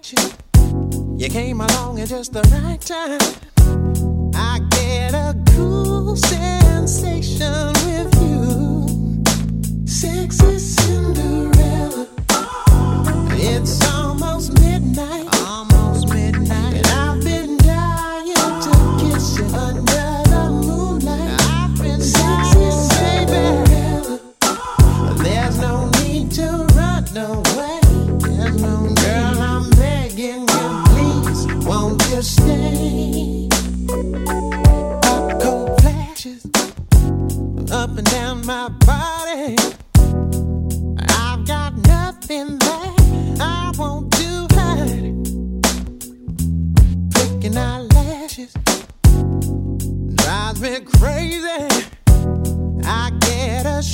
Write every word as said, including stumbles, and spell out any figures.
about you. You came along at just the right time. I get a cool sensation with you. Sexy Cinderella. It's almost midnight. Almost midnight. And I've been dying to kiss you under the moonlight. I've been sexy Cinderella. There's no need to run away. There's no need. Girl, I'm begging you, please, won't you stay? Up cold flashes up and down my body. I've got nothing that I won't do hide. Flicking eyelashes drives me crazy. I get a